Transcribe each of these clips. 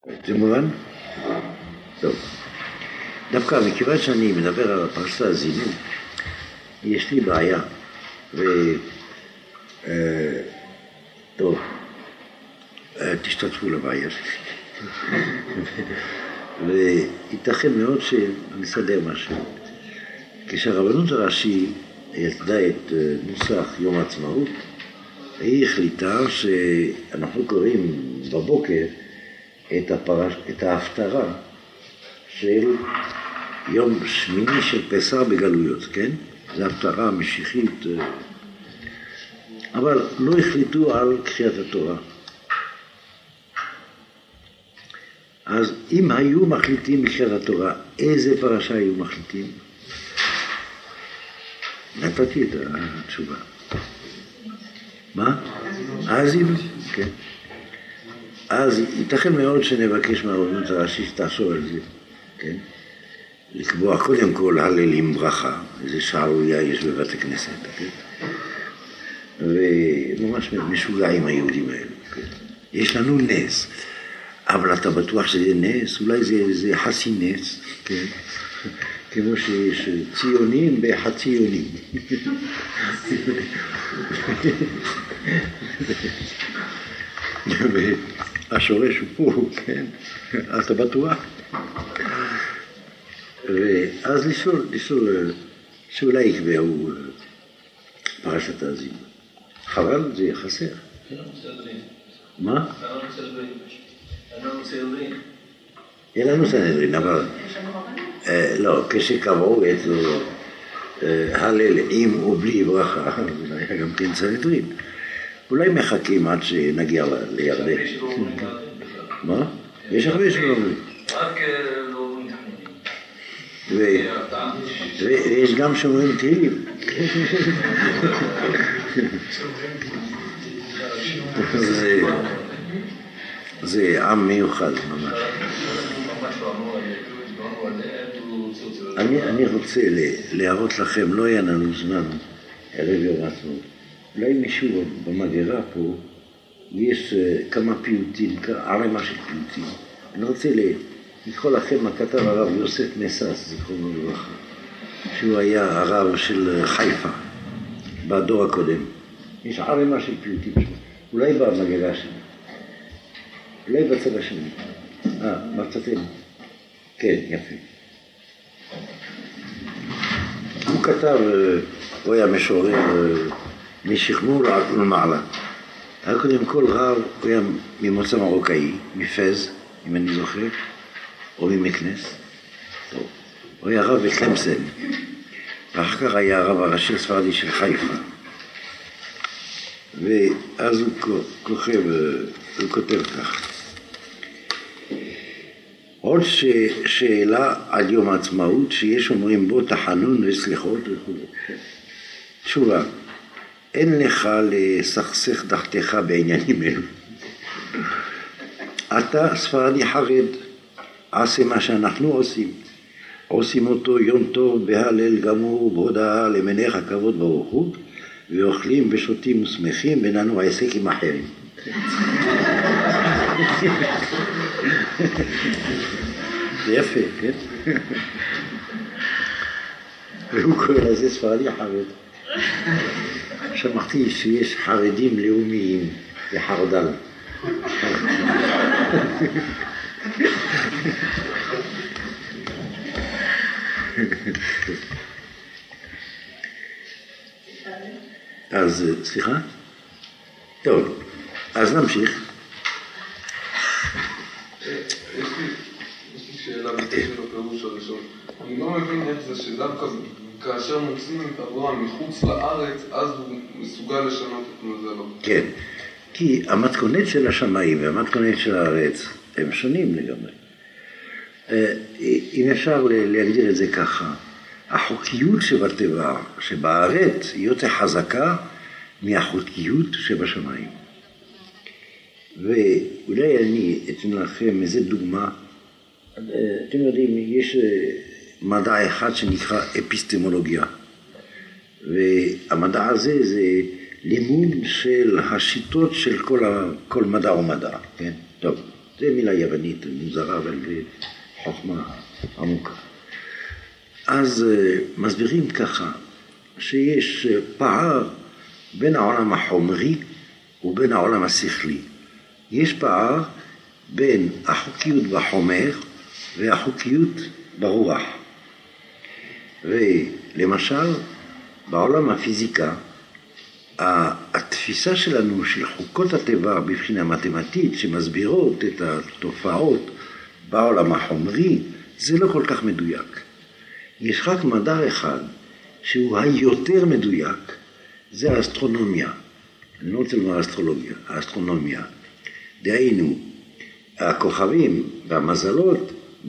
זה מובן? טוב. דווקא מכיוון שאני מדבר על פרשת האזינו, יש לי בעיה. טוב, תשתתפו לבעיה שלי. וייתכן מאוד שנסדר משהו. כשהרבנות הראשי יצדה את נוסח יום העצמאות, היא החליטה שאנחנו קוראים בבוקר את ההפטרה של יום שמיני של פסח בגלויות, כן? זו הפטרה משיחית, אבל לא החליטו על קריאת התורה. אז אם היו מחליטים מקריאת התורה, איזה פרשה היו מחליטים? נתתי את התשובה. מה? האזינו, כן. אז ייתכן מאוד שנבקש מהרבנות הראשית שתחשוב על זה, כן? לקבוע קודם כל הלל עם ברכה, איזה שערוריה יש בבית הכנסת, כן? וממש משוגעים היהודים האלה, כן? יש לנו נס, אבל אתה בטוח שזה נס? אולי זה חצי נס, כן? כמו שיש ציונים בחציונים. השורש הוא פה, כן? אתה בטוח? ואז לשאול שאולי יקבעו פרשת האזינו. חבל, זה חסר. מה? אין לנו סנהדרין, אבל לא, כשקבעו את הלל עם ובלי ברכה, זה היה גם כן סנהדרין. אולי מחכים עד שנגיע לירדן. מה? יש הרבה שלא אומרים. רק לא מתחמנים. ויש גם שאומרים תהילים. זה עם מיוחד ממש. אני רוצה להראות לכם, לא היה לנו זמן ערב יום העצמאות. אולי מישהו במגירה פה, יש כמה פיוטים, ערימה של פיוטים. אני רוצה לקרוא לכם מה כתב הרב יוסף מסס, זיכרונו לברכה, שהוא היה הרב של חיפה, בדור הקודם. יש ערימה של פיוטים שם, אולי במגירה שלי, אולי בצד השני. מצאתם? כן, יפה. הוא כתב, הוא היה משורר משכמור למעלה. היה קודם כל רב, הוא היה ממוצא מרוקאי, מפז, אם אני זוכר, או ממקנס. טוב. הוא היה רב בקלמסן, ואחר כך היה הרב הראשי הספרדי של חיפה. ואז הוא כותב כך. עוד שאלה על יום העצמאות, שיש אומרים בו תחנון וסליחות וכו'. תשובה. אין לך לסכסך דעתך בעניינים אלו. אתה ספרדי חרד, עשה מה שאנחנו עושים. עושים אותו יום טוב בהלל גמור בהודעה למנך הכבוד ברוך הוא, ואוכלים ושותים ושמחים בינינו העסק עם אחרים. זה יפה, כן? והוא קורא לזה ספרדי חרד. שמעתי שיש חרדים לאומיים וחרדל. אז, סליחה? טוב, אז נמשיך. יש לי שאלה בקשר לפירוש הראשון. אני לא מבין איך זה שדווקא כאשר מוצאים את אברהם מחוץ לארץ, אז הוא מסוגל לשנות את מזלו. כן, כי המתכונת של השמיים והמתכונת של הארץ הם שונים לגמרי. אם אפשר להגדיר את זה ככה, החוקיות שבטבע, שבארץ, היא יותר חזקה מהחוקיות שבשמיים. ואולי אני אתן לכם איזה דוגמה. אתם יודעים, יש מדע אחד שנקרא אפיסטמולוגיה, והמדע הזה זה לימוד של השיטות של כל מדע ומדע, כן? טוב. זה מילה יוונית מוזרה, אבל חוכמה עמוקה. אז מסבירים ככה, שיש פער בין העולם החומרי ובין העולם השכלי. יש פער בין החוקיות בחומר והחוקיות ברוח. ולמשל, בעולם הפיזיקה, התפיסה שלנו של חוקות הטבע בבחינה מתמטית שמסבירות את התופעות בעולם החומרי, זה לא כל כך מדויק. יש רק מדע אחד שהוא היותר מדויק, זה האסטרונומיה. אני לא רוצה לומר אסטרולוגיה, האסטרונומיה. דהיינו, הכוכבים והמזלות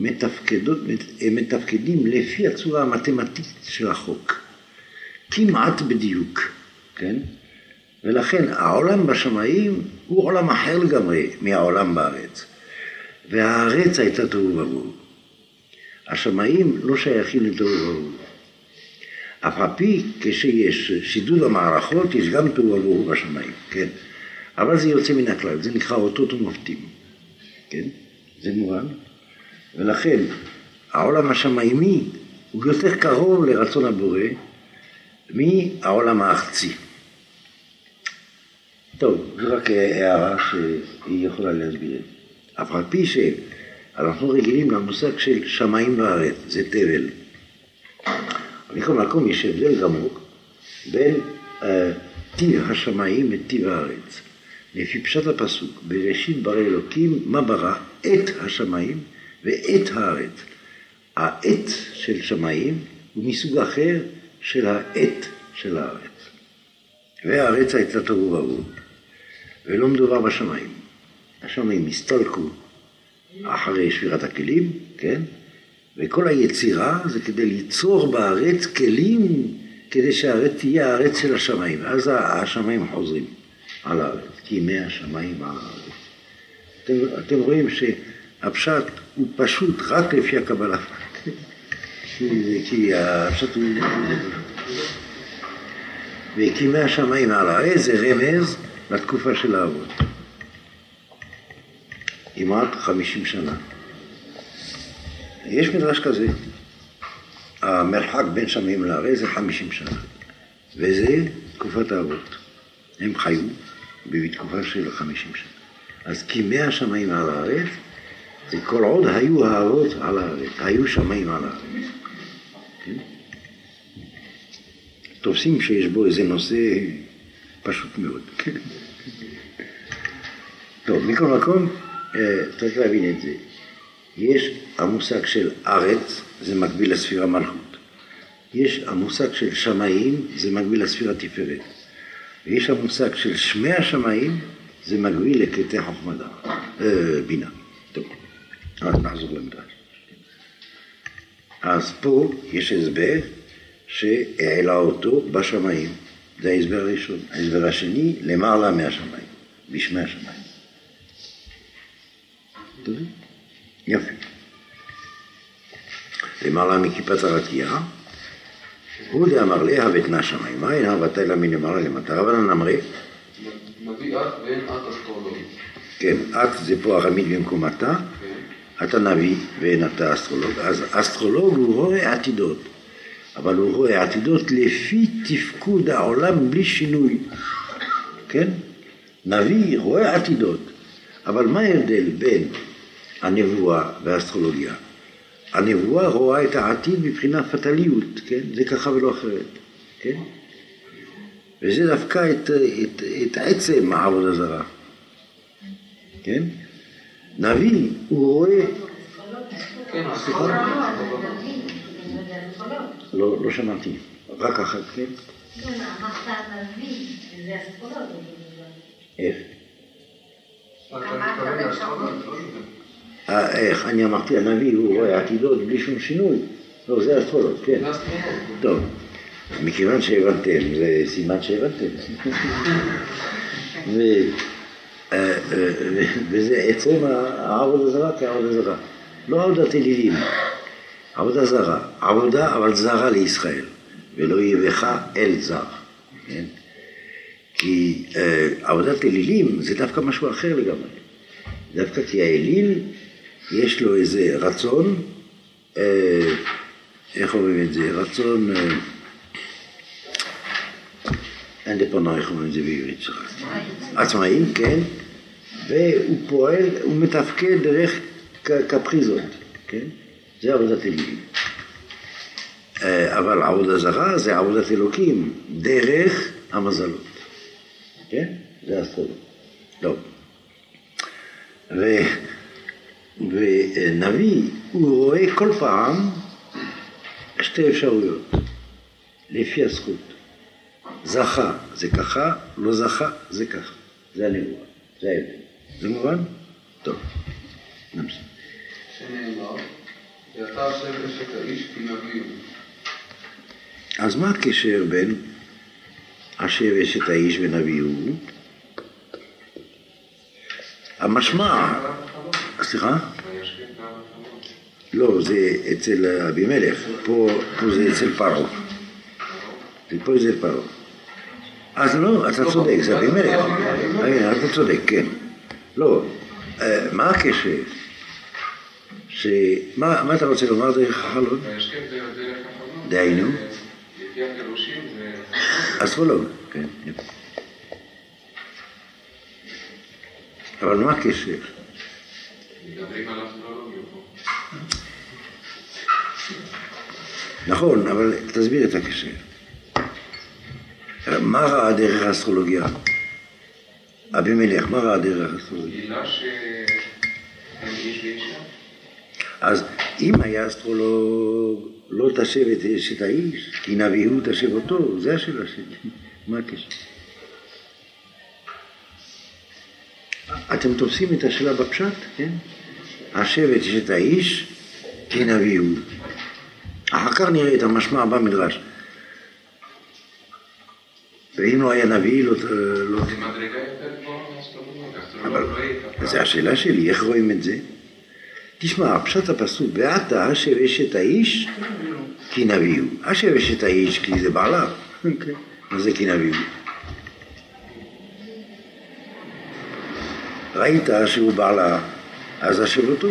מתפקדים לפי הצורה המתמטית של החוק. כמעט בדיוק, כן? ולכן העולם בשמיים הוא עולם אחר לגמרי מהעולם בארץ. והארץ הייתה תוהו ובוהו. השמיים לא שייכים לתוהו ובוהו. אף על פי כשיש שידוד המערכות, יש גם תוהו ובוהו בשמיים, כן? אבל זה יוצא מן הכלל, זה נקרא אותות ומופתים, כן? זה מובן. ולכן העולם השמיימי הוא יותר קרוב לרצון הבורא מהעולם הארצי. טוב, זו רק הערה שהיא יכולה להסביר. אף על פי שאנחנו רגילים למושג של שמיים וארץ, זה תבל. בכל מקום יש הבדל גמור בין טיב השמיים וטיב הארץ. לפי פשט הפסוק, בראשית ברא אלוקים, מה ברא? את השמיים ואת הארץ. העת של שמיים הוא מסוג אחר של העת של הארץ. והארץ הייתה תוהו ובוהו. ולא מדובר בשמיים. השמיים הסתלקו אחרי שבירת הכלים, כן? וכל היצירה זה כדי ליצור בארץ כלים כדי שהארץ תהיה הארץ של השמיים. ואז השמיים חוזרים על הארץ, כי ימי השמיים על הארץ. אתם רואים שהפשט הוא פשוט רק לפי הקבלה. כי הפשט הוא... וכי ימי השמיים על הארץ זה רמז לתקופה של האבות. כמעט 50 שנה. יש מדרש כזה, המרחק בין שמיים לארץ זה 50 שנה, וזה תקופת האבות. הם חיו בתקופה של 50 שנה. אז כימי השמיים על הארץ, זה כל עוד היו האבות על הארץ, היו שמיים על הארץ. כן? תופסים שיש בו איזה נושא פשוט מאוד. טוב, מכל מקום, צריך להבין את זה. יש המושג של ארץ, זה מקביל לספירה מלכות. יש המושג של שמיים, זה מקביל לספירה תפארת. ויש המושג של שמי השמיים, זה מקביל לקטעי חוכמה בינה. טוב, אז נחזור למדרש. אז פה יש הסבר שהעלה אותו בשמיים. זה ההסבר הראשון. ההסבר השני, למעלה מהשמיים, בשמי השמיים. טוב? יופי. למעלה מכיפת הרקיע, הוא דאמר לה הבטנה שמיים, מה אין הבטה לה מלמעלה למטה, רבנן אמרי. נביא את ואין את אסטרולוג. כן, את זה פה הרמית במקום אתה, אתה נביא ואין אתה אסטרולוג. אז אסטרולוג הוא רואה עתידות, אבל הוא רואה עתידות לפי תפקוד העולם בלי שינוי. כן? נביא רואה עתידות, אבל מה ההבדל בין הנבואה והאסטרולוגיה? הנבואה רואה את העתיד מבחינה פטליות, כן? זה ככה ולא אחרת, כן? וזה דווקא את עצם העבודה זרה, כן? נביא, הוא רואה... כן, סליחה? לא שמעתי, רק אחת, כן? לא, אמרת נביא, זה אסטרולוגיה. איך? אתה מתכוון לאסטרולוג? איך? אני אמרתי, הנביא הוא רואה עתידות בלי שום שינוי. לא, זה אסטרולוג, כן. זה אסטרולוג. טוב, מכיוון שהבנתם, זה סימן שהבנתם. וזה עצם העבודה זרה כעבודה זרה. לא עבודת אלילים, עבודה זרה. עבודה אבל זרה לישראל, ולא יבך אל זר. כן? כי עבודת אלילים זה דווקא משהו אחר לגמרי. דווקא כי האליל, יש לו איזה רצון, איך אומרים את זה? רצון, אינדפנדנט, איך אומרים את זה בעברית? עצמאי, כן? והוא פועל, הוא מתפקד דרך קפריזות, כן? זה עבודת אלילים. אבל עבודה זרה זה עבודת אלוקים, דרך המזלות. כן? זה אסטרולוגיה. טוב. ונביא, הוא רואה כל פעם שתי אפשרויות, לפי הזכות. זכה זה ככה, לא זכה זה ככה. זה הנבואה, זה ההבדל. זה מובן? טוב. נמשיך. שנאמר, ואתה השם אשת האיש כי נביא. אז מה הקשר בין אשר אשת האיש ונביא הוא? המשמע, סליחה? לא, זה אצל אבימלך, פה זה אצל פרעה. פה זה פרעה. אז לא, אתה צודק, זה אבימלך. אתה צודק, כן. לא, מה הקשר? מה אתה רוצה לומר דרך החלון? דהיינו? אסטרולוג, כן. אבל מה הקשר? מדברים על אסטרולוגיה פה. נכון, אבל תסביר את הקשר. מה ראה דרך האסטרולוגיה? אבימלך, מה ראה דרך האסטרולוגיה? גילה שהם איש ואישה. אז אם היה אסטרולוג, לא תשב את אשת האיש, כי נביא הוא תשב אותו, זה השאלה שלי. מה הקשר? אתם תופסים את השאלה בפשט, כן? השב את אשת האיש, כי נביא הוא. אחר כך נראה את המשמע במדרש. ואם לא היה נביא, לא... זה מדרגה יותר גבוהה מאסטרולוגיה. אבל זה השאלה שלי, איך רואים את זה? תשמע, פשט הפסוק, ואתה אשב אשת האיש, כי נביא הוא. אשב אשת האיש, כי זה בעלה. מה זה כי נביא הוא? ראית שהוא בעלה, אז אשב אותו.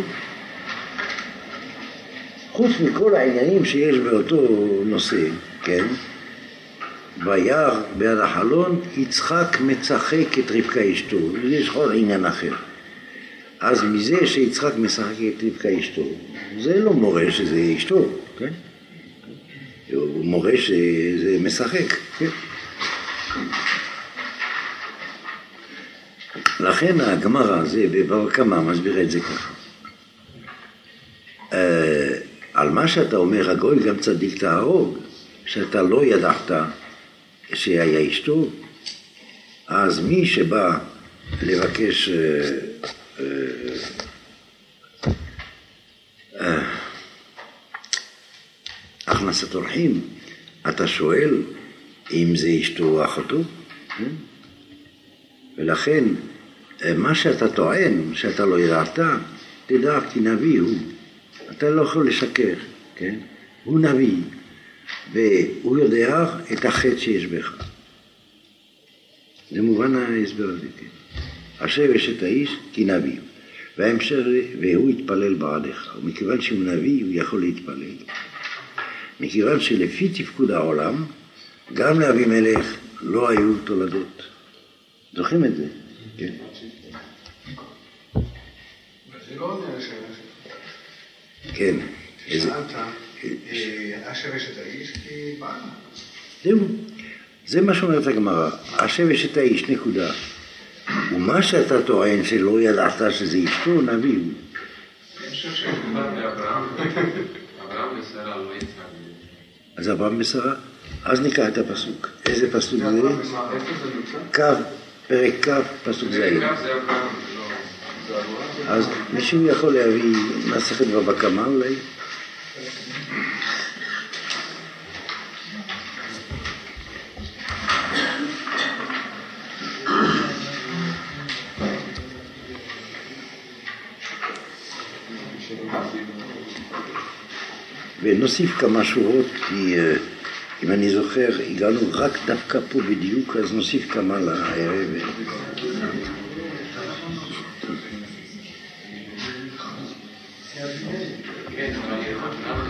חוץ מכל העניינים שיש באותו נושא, כן? ביער ביד החלון, יצחק מצחק את רבקה אשתו, יש עוד עניין אחר. אז מזה שיצחק משחק את רבקה אשתו, זה לא מורה שזה אשתו, כן? הוא מורה שזה משחק, כן? לכן הגמרא הזה בבבא קמא מסביר את זה ככה. על מה שאתה אומר, הגוי גם צדיק תהרוג, שאתה לא ידעת שהיה אשתו, אז מי שבא לבקש הכנסת אורחים, אתה שואל אם זה אשתו או אחותו, ולכן מה שאתה טוען, שאתה לא ידעת, תדע כי נביא הוא. אתה לא יכול לשקר, כן? הוא נביא, והוא יודע את החטא שיש בך. זה מובן ההסבר הזה, כן? אשר אשת האיש כי נביא. וההמשך, והוא יתפלל בעדך. ומכיוון שהוא נביא, הוא יכול להתפלל. מכיוון שלפי תפקוד העולם, גם לאבימלך לא היו תולדות. זוכרים את זה? כן. זה לא עונה לשאלה שלך. כן. שאלת, אשר אשת האיש כי בעלה. זהו. זה מה שאומרת הגמרא. אשר אשת האיש, נקודה. ומה שאתה טוען שלא ידעת שזה אשתו, נביא. אני חושב שכבר מאברהם, אברהם ושרה לא יצחק. אז אברהם ושרה? אז נקרא את הפסוק. איזה פסוק זה? איפה זה נמצא? קו, פרק קו, פסוק ז'. זה אברהם, זה אברהם. אז מישהו יכול להביא מסכת בבא קמא אולי? ונוסיף כמה שורות, כי אם אני זוכר, הגענו רק דווקא פה בדיוק, אז נוסיף כמה לערב.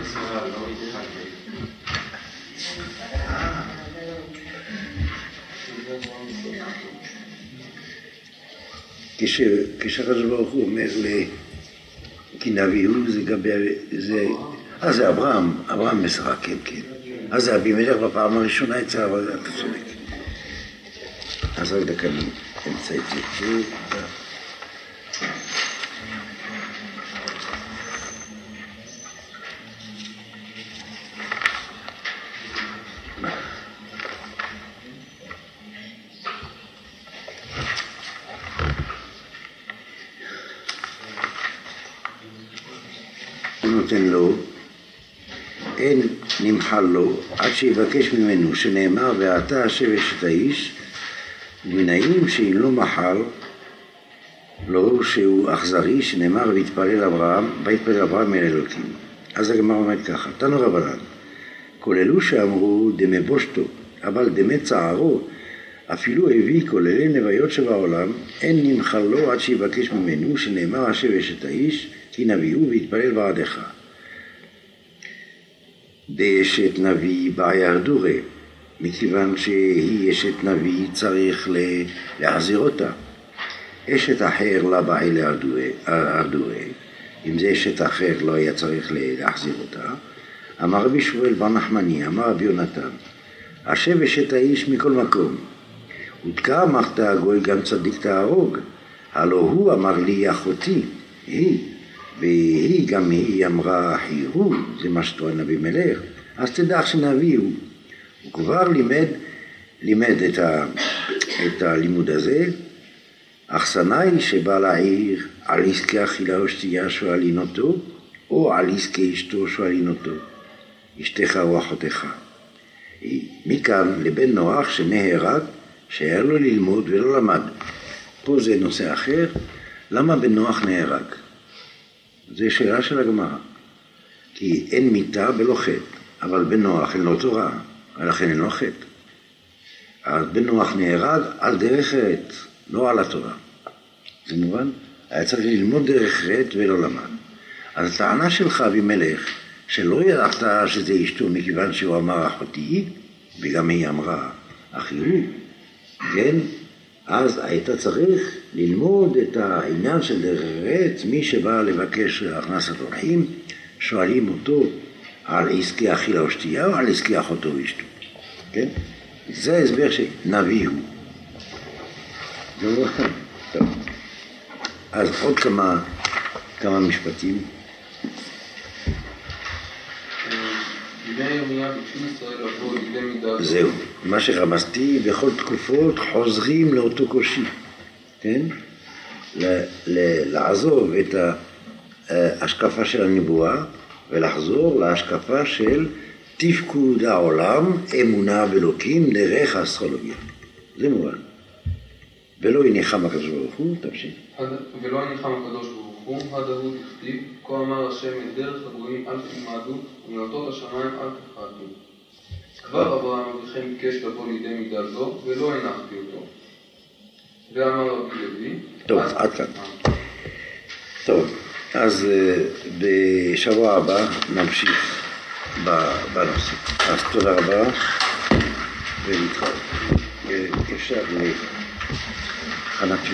כשהקדוש ברוך הוא אומר כי נביא הוא זה זה אברהם משחק, כן. אז זה אבימלך בפעם הראשונה יצא, אבל אתה צודק. אז רק דקה אני אמצא את זה. הוא נותן לו, אין נמחל לו עד שיבקש ממנו, שנאמר ואתה השב אשת האיש, ומנעים שאם לא מחל לו שהוא אכזרי, שנאמר ויתפלל אברהם אל אלוקים. אז הגמרא אומרת ככה, תנו רבנן, כוללו שאמרו דמי בושתו, אבל דמי צערו, אפילו הביא כוללי נוויות שבעולם, אין נמחל לו עד שיבקש ממנו, שנאמר השב אשת האיש, כי נביאו ויתפלל בעדך. דאשת נביא בעיה ארדורה, מכיוון שהיא אשת נביא צריך להחזיר אותה. אשת אחר לה בעיה לארדורה, אם זה אשת אחר לא היה צריך להחזיר אותה. אמר רבי שמואל בר נחמני, אמר רבי יונתן, השב אשת האיש מכל מקום. ותקע אמרת הגוי גם צדיק תהרוג, הלא הוא אמר לי אחותי, והיא גם היא אמרה אחי הוא, זה מה שטוען נביא מלך, אז תדע שנביא הוא. הוא כבר לימד את הלימוד הזה, אכסנאי שבא לעיר על עסקי אכילה או שתייה שואלין אותו, או על עסקי אשתו שואלין אותו, אשתך או אחותך. מכאן לבן נוח שנהרג, שהיה לו ללמוד ולא למד. פה זה נושא אחר, למה בן נוח נהרג? זו שאלה של הגמרא. כי אין מיתה ולא חטא, אבל בן נוח אין לו תורה, ולכן אין לו חטא. אז בן נוח נהרג על דרך חטא, לא על התורה. זה מובן? היה צריך ללמוד דרך חטא ולא למד. אז הטענה שלך אבימלך, שלא ידעת שזה אשתו מכיוון שהוא אמר אחותי, וגם היא אמרה אחי הוא, כן? אז היית צריך ללמוד את העניין של דרך ארץ, מי שבא לבקש הכנסת אורחים, שואלים אותו על עסקי אכילה או שתייה, או על עסקי אחותו ואשתו. כן? זה ההסבר שנביא הוא. טוב. אז עוד כמה משפטים. זהו, מה שרמזתי, בכל תקופות חוזרים לאותו קושי, כן? לעזוב את ההשקפה של הנבואה ולחזור להשקפה של תפקוד העולם, אמונה באלוקים דרך האסטרולוגיה. זה מובן. ולא ינחם הקדוש ברוך הוא, תמשיך. ולא ינחם הקדוש ברוך הוא, הדהוד הכתיב, כה אמר השם את דרך הגויים אל תלמדו, ומלאכות השמיים אל תפחדו. כבר אברהם אביכם ביקש לבוא לידי מידה זו, ולא הנחתי אותו. ואמר רבי לוי. טוב, עד כאן. טוב, אז בשבוע הבא נמשיך בנושא. אז תודה רבה, ולהתראות. אפשר לחנת